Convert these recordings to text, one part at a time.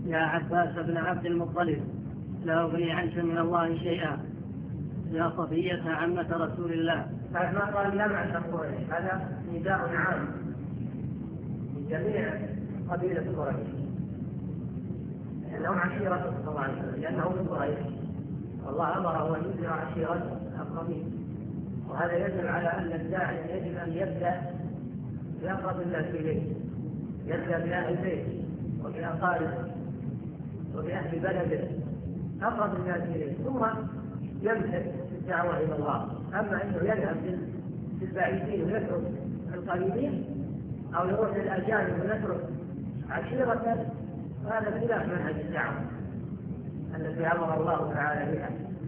يا عباس بن عبد المطلب لا أغني عنك من الله شيئا. يا صفية عمة رسول الله. هذا ما قال لا معنى قريش، هذا نداء عام لجميع قبيلة قريش لأنهم عشيرة صلى الله عليه وسلم، لأنهم من قريش والله أمره أن ينذر عشيرة القبيل. وهذا يدل على أن الداعي يجب أن يبدأ بأقرب الناس إليه، يبدأ بأهل البيت وبأقاربه وبأهل بلده أقرب الناس إليه، ثم يمسك الدعوة إلى الله. أما أنه يذهب في البعيدين ويترك القريبين أو يروح للأجانب ويترك عشيرة، هذا خلاف منهج الدعوة التي أمر الله تعالى بها.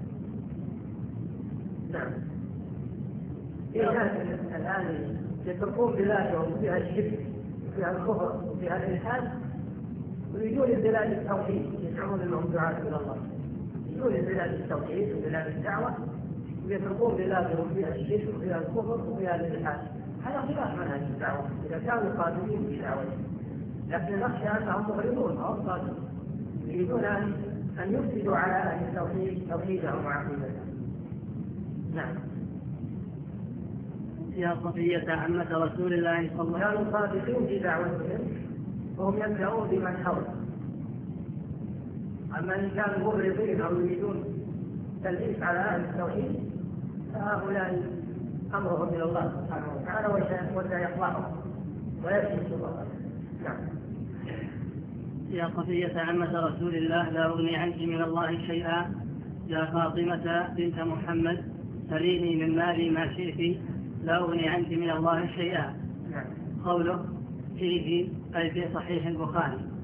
نعم. في ناس الآن يتركون بلادهم فيها الشرك وفيها الكفر وفيها الإلحاد ويجون بلاد التوحيد، يزعمون أنهم دعاة إلى الله، يجون بلاد التوحيد وبلاد الدعوة ويتركون بلادهم فيها الشرك وفيها الكفر وفيها الإلحاد. هذا خلاف منهج الدعوة إذا كانوا قادرين بالدعوة، لكن نخشى أنهم مغرضون أو قادرون يريدون أن يفسدوا على أهل التوحيد توحيدهم وعقيدتهم. نعم. يا صفية عمة رسول الله صلى الله عليه وسلم. كانوا صادقين في دعوتهم وهم يبدأون بمن حوله. أما إن كانوا مغرضين أو يريدون تلبيس على أهل التوحيد فهؤلاء أمرهم إلى الله سبحانه وتعالى وسيقضعهم ويكشف الله. نعم. يا صفية عمة رسول الله لا أغني عنك من الله شيئا. يا فاطمة بنت محمد سليني من مالي ما شئت لا أغني عنك من الله شيئا. قوله فيه أي في صحيح البخاري.